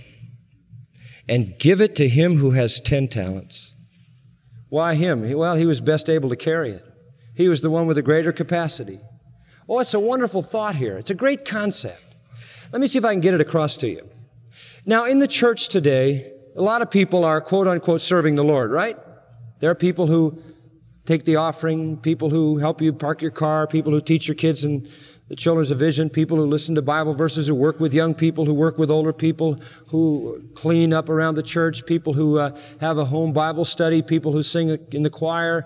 and give it to him who has 10 talents. Why him? Well, he was best able to carry it. He was the one with the greater capacity. Oh, it's a wonderful thought here. It's a great concept. Let me see if I can get it across to you. Now, in the church today, a lot of people are quote-unquote serving the Lord, right? There are people who take the offering, people who help you park your car, people who teach your kids and the children's vision, people who listen to Bible verses, who work with young people, who work with older people, who clean up around the church, people who have a home Bible study, people who sing in the choir.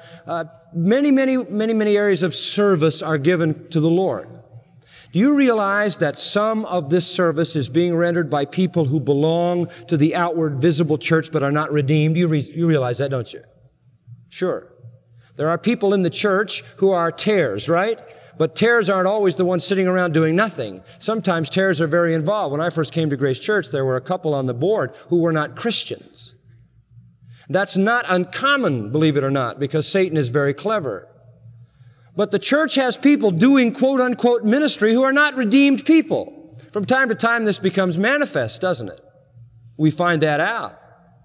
Many areas of service are given to the Lord. Do you realize that some of this service is being rendered by people who belong to the outward visible church but are not redeemed? You realize that, don't you? Sure. There are people in the church who are tares, right? But tares aren't always the ones sitting around doing nothing. Sometimes tares are very involved. When I first came to Grace Church, there were a couple on the board who were not Christians. That's not uncommon, believe it or not, because Satan is very clever. But the church has people doing quote-unquote ministry who are not redeemed people. From time to time, this becomes manifest, doesn't it? We find that out.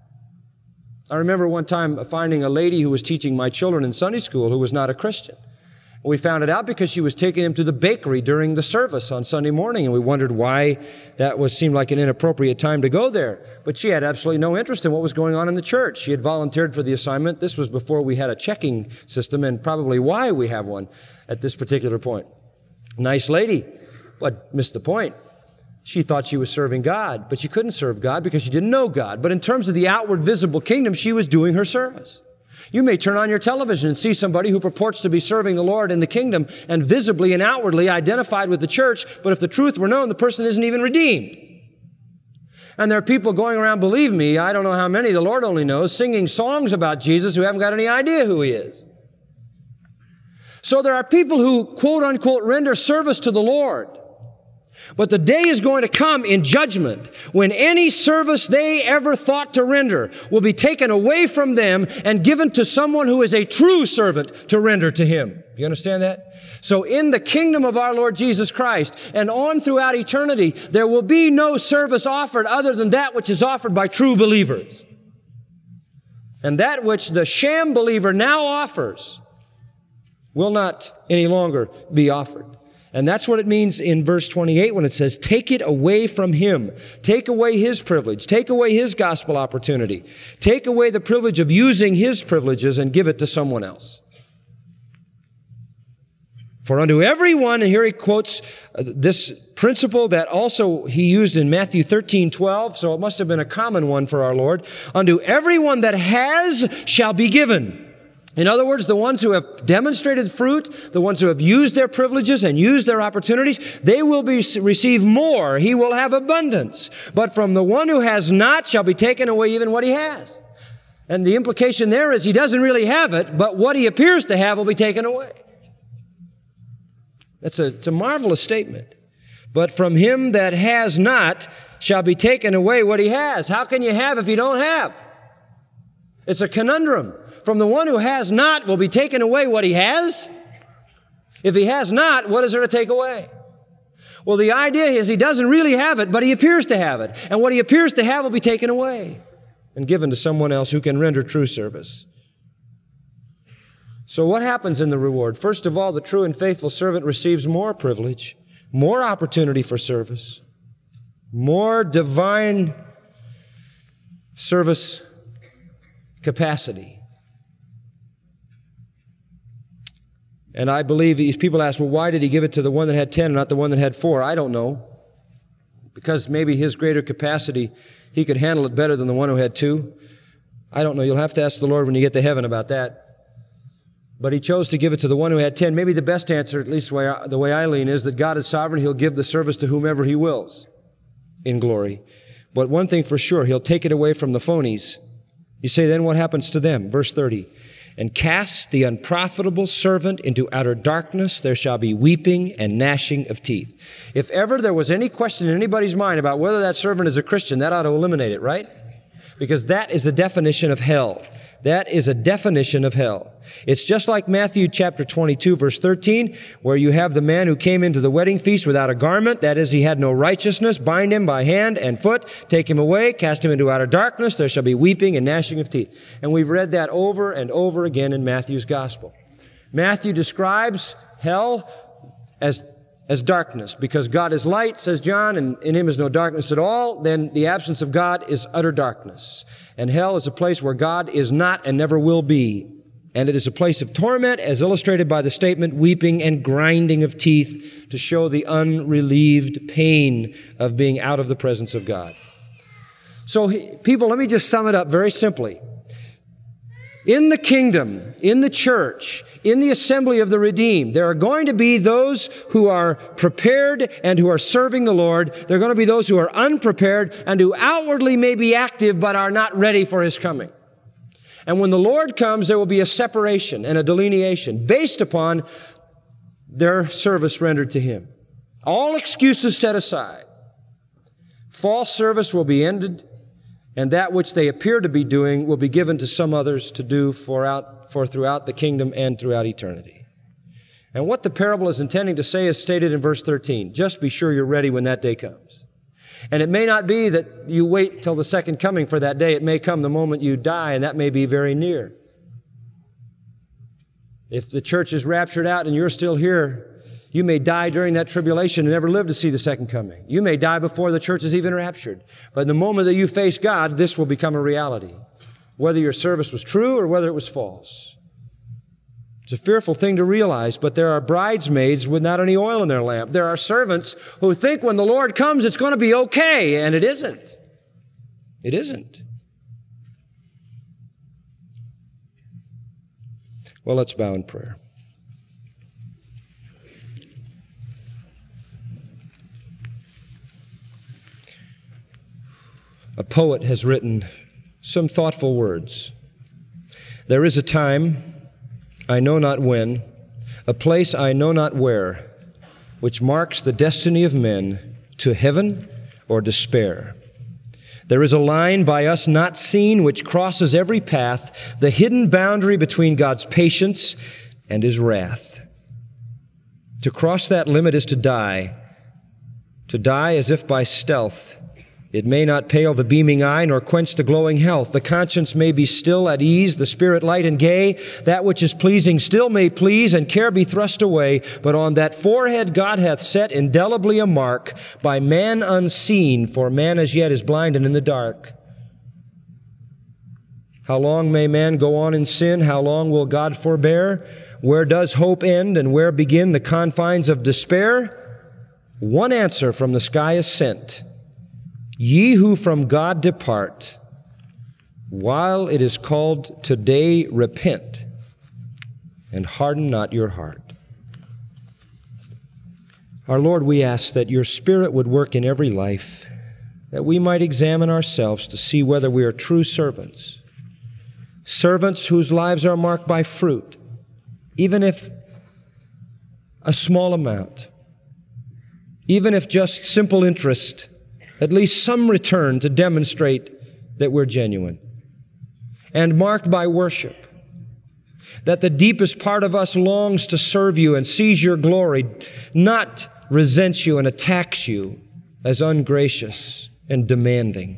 I remember one time finding a lady who was teaching my children in Sunday school who was not a Christian. We found it out because she was taking them to the bakery during the service on Sunday morning, and we wondered why that seemed like an inappropriate time to go there. But she had absolutely no interest in what was going on in the church. She had volunteered for the assignment. This was before we had a checking system, and probably why we have one at this particular point. Nice lady, but missed the point. She thought she was serving God, but she couldn't serve God because she didn't know God. But in terms of the outward visible kingdom, she was doing her service. You may turn on your television and see somebody who purports to be serving the Lord in the kingdom and visibly and outwardly identified with the church, but if the truth were known, the person isn't even redeemed. And there are people going around, believe me, I don't know how many, the Lord only knows, singing songs about Jesus who haven't got any idea who he is. So there are people who, quote unquote, render service to the Lord. But the day is going to come in judgment when any service they ever thought to render will be taken away from them and given to someone who is a true servant to render to him. You understand that? So in the kingdom of our Lord Jesus Christ and on throughout eternity, there will be no service offered other than that which is offered by true believers. And that which the sham believer now offers will not any longer be offered. And that's what it means in verse 28 when it says, take it away from him. Take away his privilege. Take away his gospel opportunity. Take away the privilege of using his privileges and give it to someone else. For unto everyone, and here he quotes this principle that also he used in Matthew 13:12, so it must have been a common one for our Lord. Unto everyone that has shall be given. In other words, the ones who have demonstrated fruit, the ones who have used their privileges and used their opportunities, they will receive more. He will have abundance. But from the one who has not shall be taken away even what he has. And the implication there is he doesn't really have it, but what he appears to have will be taken away. It's a marvelous statement. But from him that has not shall be taken away what he has. How can you have if you don't have? It's a conundrum. From the one who has not will be taken away what he has. If he has not, what is there to take away? Well, the idea is he doesn't really have it, but he appears to have it. And what he appears to have will be taken away and given to someone else who can render true service. So what happens in the reward? First of all, the true and faithful servant receives more privilege, more opportunity for service, more divine service capacity. And I believe these people ask, well, why did he give it to the one that had 10 and not the one that had 4? I don't know. Because maybe his greater capacity, he could handle it better than the one who had 2. I don't know. You'll have to ask the Lord when you get to heaven about that. But he chose to give it to the one who had 10. Maybe the best answer, at least the way I lean, is that God is sovereign. He'll give the service to whomever he wills in glory. But one thing for sure, he'll take it away from the phonies. You say, then what happens to them? Verse 30. And cast the unprofitable servant into outer darkness, there shall be weeping and gnashing of teeth. If ever there was any question in anybody's mind about whether that servant is a Christian, that ought to eliminate it, right? Because that is a definition of hell. That is a definition of hell. It's just like Matthew chapter 22, verse 13, where you have the man who came into the wedding feast without a garment. That is, he had no righteousness. Bind him by hand and foot, take him away, cast him into outer darkness. There shall be weeping and gnashing of teeth. And we've read that over and over again in Matthew's gospel. Matthew describes hell as darkness, because God is light, says John, and in him is no darkness at all. Then the absence of God is utter darkness. And hell is a place where God is not and never will be. And it is a place of torment, as illustrated by the statement, weeping and grinding of teeth, to show the unrelieved pain of being out of the presence of God. So people, let me just sum it up very simply. In the kingdom, in the church, in the assembly of the redeemed, there are going to be those who are prepared and who are serving the Lord. There are going to be those who are unprepared and who outwardly may be active but are not ready for his coming. And when the Lord comes, there will be a separation and a delineation based upon their service rendered to him. All excuses set aside. False service will be ended, and that which they appear to be doing will be given to some others to do for throughout the kingdom and throughout eternity. And what the parable is intending to say is stated in verse 13. Just be sure you're ready when that day comes. And it may not be that you wait till the second coming for that day. It may come the moment you die, and that may be very near. If the church is raptured out and you're still here, you may die during that tribulation and never live to see the second coming. You may die before the church is even raptured. But the moment that you face God, this will become a reality, whether your service was true or whether it was false. It's a fearful thing to realize, but there are bridesmaids with not any oil in their lamp. There are servants who think when the Lord comes, it's going to be okay, and it isn't. It isn't. Well, let's bow in prayer. A poet has written some thoughtful words. There is a time, I know not when, a place I know not where, which marks the destiny of men to heaven or despair. There is a line by us not seen which crosses every path, the hidden boundary between God's patience and his wrath. To cross that limit is to die as if by stealth. It may not pale the beaming eye, nor quench the glowing health. The conscience may be still at ease, the spirit light and gay. That which is pleasing still may please, and care be thrust away. But on that forehead God hath set indelibly a mark, by man unseen, for man as yet is blind and in the dark. How long may man go on in sin? How long will God forbear? Where does hope end, and where begin the confines of despair? One answer from the sky is sent. Ye who from God depart, while it is called today repent, and harden not your heart. Our Lord, we ask that your Spirit would work in every life, that we might examine ourselves to see whether we are true servants, servants whose lives are marked by fruit, even if a small amount, even if just simple interest, at least some return to demonstrate that we're genuine, and marked by worship, that the deepest part of us longs to serve you and sees your glory, not resents you and attacks you as ungracious and demanding.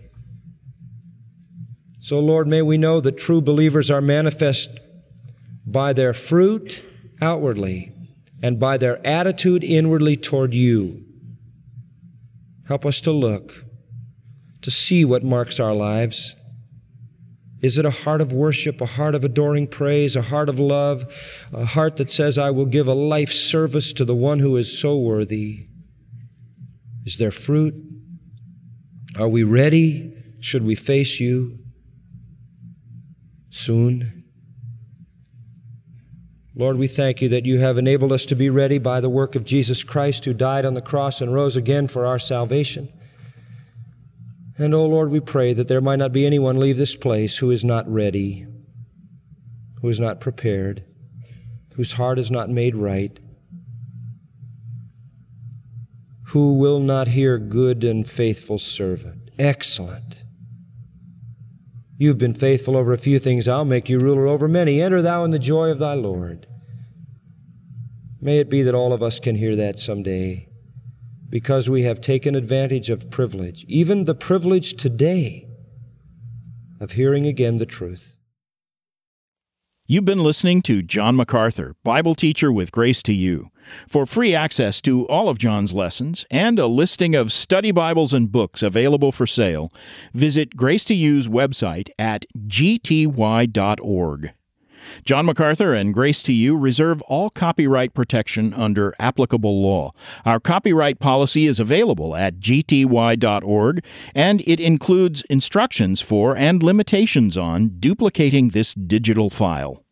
So, Lord, may we know that true believers are manifest by their fruit outwardly and by their attitude inwardly toward you. Help us to look, to see what marks our lives. Is it a heart of worship, a heart of adoring praise, a heart of love, a heart that says, I will give a life service to the one who is so worthy? Is there fruit? Are we ready? Should we face you soon? Lord, we thank you that you have enabled us to be ready by the work of Jesus Christ, who died on the cross and rose again for our salvation. And, oh Lord, we pray that there might not be anyone leave this place who is not ready, who is not prepared, whose heart is not made right, who will not hear good and faithful servant. Excellent. You've been faithful over a few things. I'll make you ruler over many. Enter thou in the joy of thy Lord. May it be that all of us can hear that someday, because we have taken advantage of privilege, even the privilege today of hearing again the truth. You've been listening to John MacArthur, Bible teacher with Grace to You. For free access to all of John's lessons and a listing of study Bibles and books available for sale, visit Grace to You's website at gty.org. John MacArthur and Grace to You reserve all copyright protection under applicable law. Our copyright policy is available at gty.org, and it includes instructions for and limitations on duplicating this digital file.